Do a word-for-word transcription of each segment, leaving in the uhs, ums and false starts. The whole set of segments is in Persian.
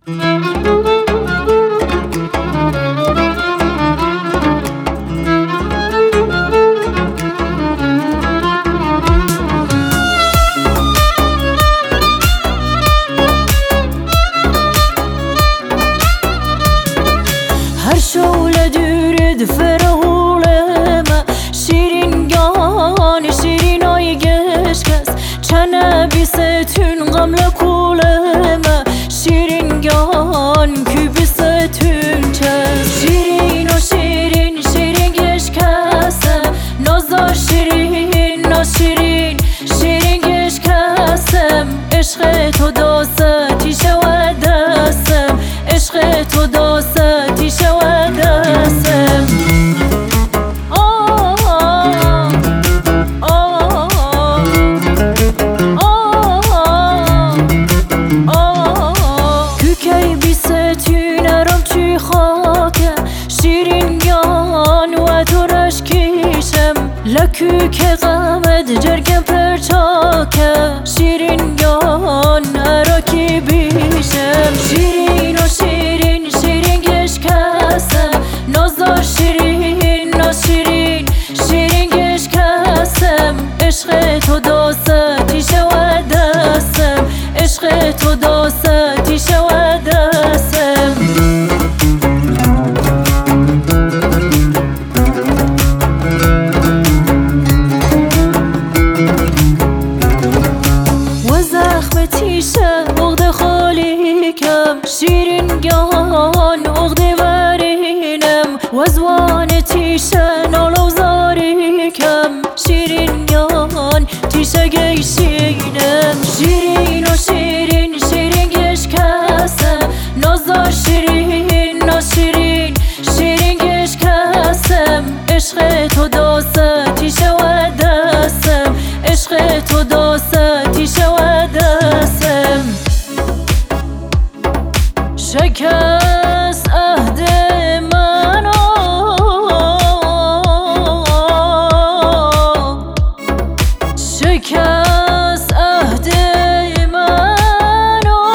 هر شعله دورد فرهولم شیرین گان شیرین ای گشکس چنه بیستون غم لکولم شیرین گان کی بیستون چس شیرین و شیرین شیرین گشکسم نازا شیرین ناز شیرین شیرین گشکسم عشق تو داستی شود دستم عشق تو داستی شود دستم کوکی بیستون ارم توی خاکم شیرین گان و تو رشکیشم لکوک غمد جرگم پرچاکم شیرین گان اراکی بیشم شیرین و شیرین شیرین گشکسم نازا شیرین ناز شیرین شیرین گشکسم عشق تو داستی شود دستم عشق تو داستی شود دستم و زخم تیشه عقد خالی کم شیرین گان عقد ورینم و زوان تیشه نالو زاری کم شیرین گان تیشه گیشینم شیرین و شیرین شیرین گشکسم نازا شیرین ناز شیرین شیرین گشکسم عشق تو داستی شود دستم عشق تو داستی شود دستم شکست عهد منو شکست عهد منو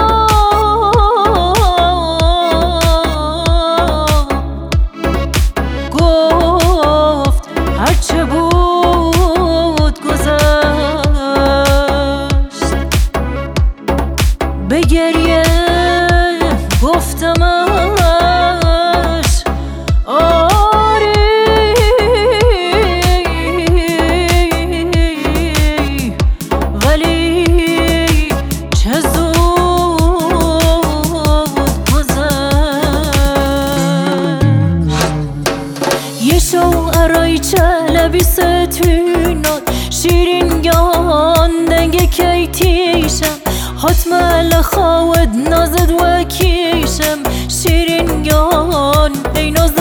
گفت هرچه بود گذشت به گریه گفتمش آری ولی چه زود گذشت یه شو ارای چه بیستونات شیرین گان دنگ کیتیشم حتما لخواد نازد و کیشم شیرین گان ای ناز